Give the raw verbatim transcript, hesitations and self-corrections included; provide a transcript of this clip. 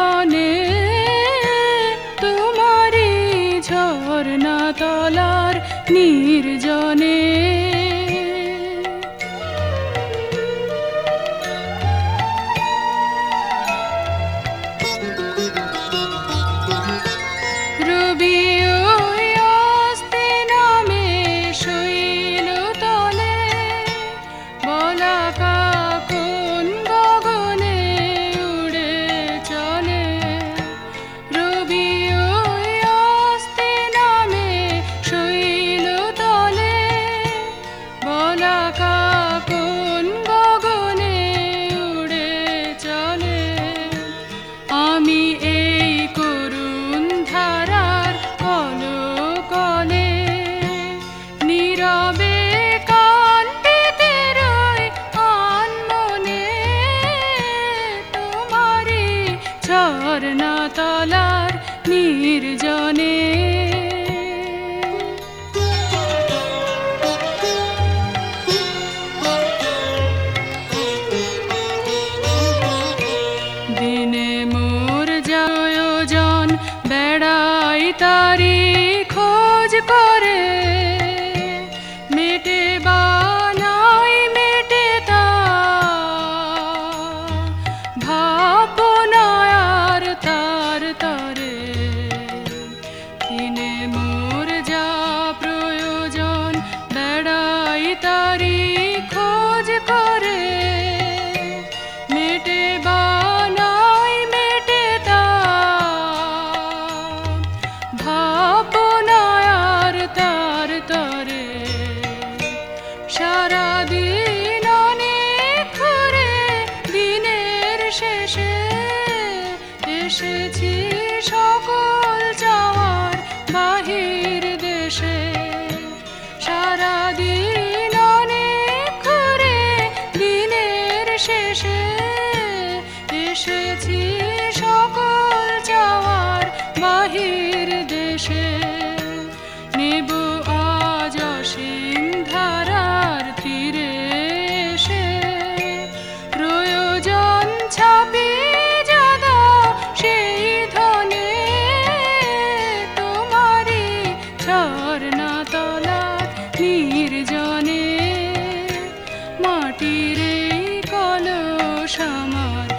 ক্ষণে তোমারি ঝরনা তলার নির্জনে ঝরনা তলার নির্জনে দিনে মোর প্রয়োজন বেড়াই তারি খোঁজ করে মেটে বানাই মেটে তা ভাবনা তার তরে দিনে মোর যা প্রয়োজন বেড়াই তারি খোঁজ করে মেটে বানাই মেটে তা ভাবনায়ার তার তরে সারাদিন অনেক করে দিনের শেষে এসেছি সকল যাওয়ার বাহির দেশে সারাদিন অনেক করে দিনের শেষে এসেছি সকল যাওয়ার বাহির দেশে নেব আজ অসীম ধারার তীরে এসে প্রয়োজন ছাপি ঝরনা তলার নির্জনে মাটির কলস আমার